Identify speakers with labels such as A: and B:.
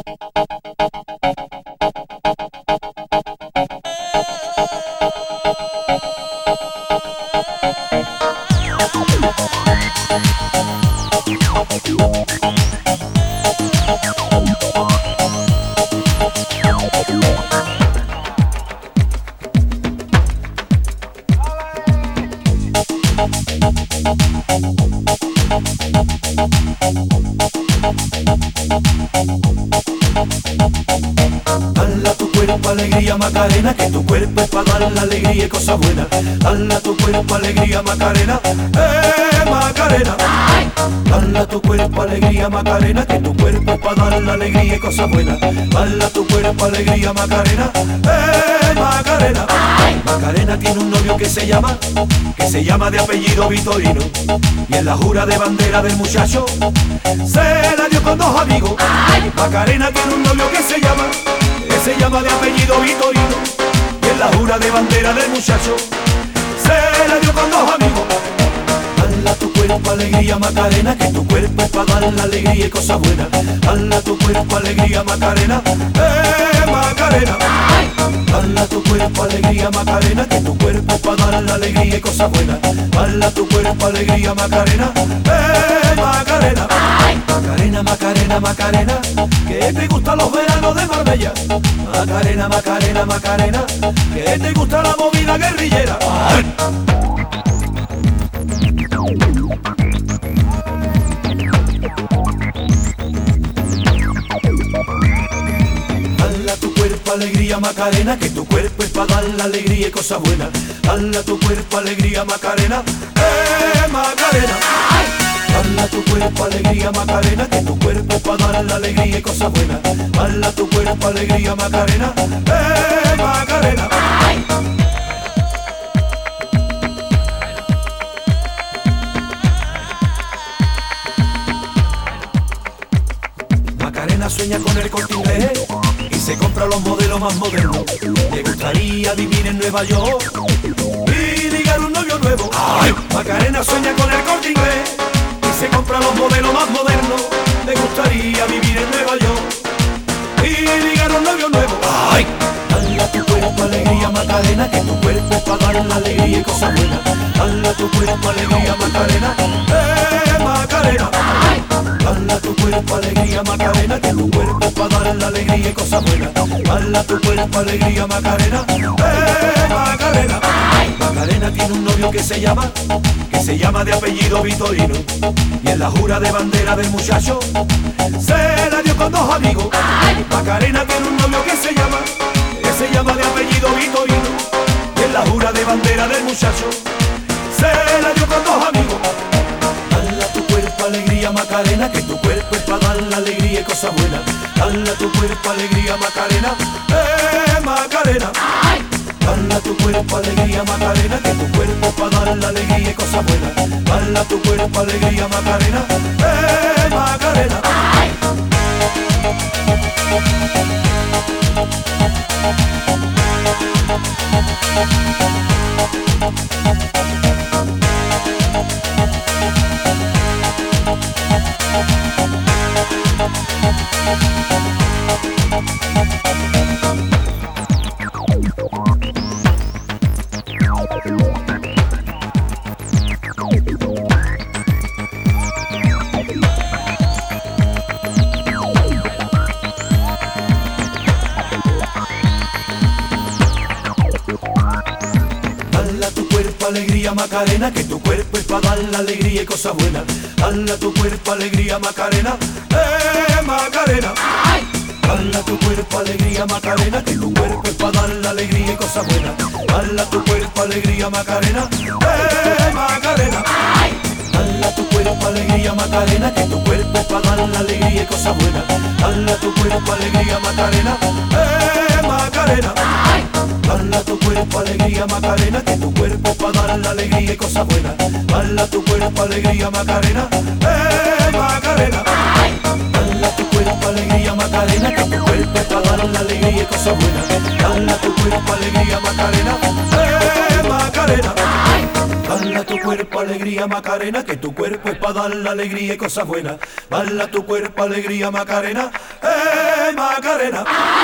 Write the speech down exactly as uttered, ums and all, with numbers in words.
A: Dala tu cuerpo alegría Macarena, que tu cuerpo es para dar la alegría y cosas buenas. Dala tu cuerpo alegría Macarena, eh Macarena. Dala tu cuerpo alegría Macarena, que tu cuerpo es para dar la alegría y cosas buenas. Dala tu cuerpo alegría Macarena, eh Macarena. Macarena tiene un novio que se llama, que se llama de apellido Vitorino, y en la jura de bandera del muchacho se la dio con dos amigos. Macarena tiene un novio que se llama, que se llama de apellido Vitorino, y en la jura de bandera del muchacho se la dio con dos amigos. Dala tu cuerpo alegría Macarena, que tu cuerpo es para dar la alegría y cosas buenas. Dala tu cuerpo alegría Macarena, eh Macarena. Dala tu cuerpo alegría Macarena, que tu cuerpo es para dar la alegría y cosas buenas. Dala tu cuerpo alegría Macarena, eh Macarena. Macarena, Macarena, Macarena, que te gustan los veranos de Marbella. Macarena, Macarena, Macarena, que te gusta la movida guerrillera. Dala tu cuerpo alegría Macarena, que tu cuerpo es para dar la alegría y cosas buenas. Dala tu cuerpo alegría Macarena, eh Macarena. Dala tu cuerpo alegría Macarena, que tu cuerpo es para dar la alegría y cosas buenas. Dala tu cuerpo alegría Macarena, eh Macarena. Macarena sueña con el Corte Inglés y se compra los modelos más modernos. Le gustaría vivir en Nueva York y ligar un novio nuevo. ¡Ay! Macarena sueña con el Corte Inglés y se compra los modelos más modernos. Le gustaría vivir en Nueva York y ligar un novio nuevo. ¡Ay! Dala tu cuerpo alegría Macarena, que tu cuerpo es para dar la alegría y cosas buenas. Dala tu cuerpo alegría Macarena, eh Macarena. Dala tu cuerpo alegría Macarena, que tu cuerpo es para dar la alegría y cosas buenas. Dala tu cuerpo alegría Macarena, eh Macarena. Macarena tiene un novio que se llama, que se llama de apellido Vitorino, y en la jura de bandera del muchacho se la dio con dos amigos. Macarena tiene un novio que se llama, que se llama de apellido Vitorino, y en la jura de bandera del muchacho se la dio con dos amigos. Dala tu cuerpo alegría Macarena, que tu cuerpo es para dar la alegría y cosas buenas. Dala tu cuerpo alegría Macarena, eh Macarena. Dala tu cuerpo alegría Macarena, que tu cuerpo es para dar la alegría y cosas buenas. Dala tu cuerpo alegría Macarena, eh Macarena. Alegría Macarena, que tu cuerpo es para dar la alegría y cosas buenas. Dala tu cuerpo alegría Macarena, eh Macarena. Dala tu cuerpo alegría Macarena, que tu cuerpo es para dar la alegría y cosas buenas. Dala tu cuerpo alegría Macarena, eh Macarena. Dala tu cuerpo alegría Macarena, que tu cuerpo es para dar la alegría y cosas buenas. Dala tu cuerpo alegría Macarena, eh Macarena. Dala tu cuerpo alegría Macarena, que tu cuerpo es para dar la alegría y cosas buenas. Dala tu cuerpo alegría Macarena, eh Macarena. Dala tu cuerpo alegría Macarena, que tu cuerpo es para dar la alegría y cosas buenas. Dala tu cuerpo alegría Macarena, eh Macarena. Dala tu cuerpo alegría Macarena, que tu cuerpo es para dar la alegría y cosas buenas. Dala tu cuerpo alegría Macarena, eh Macarena.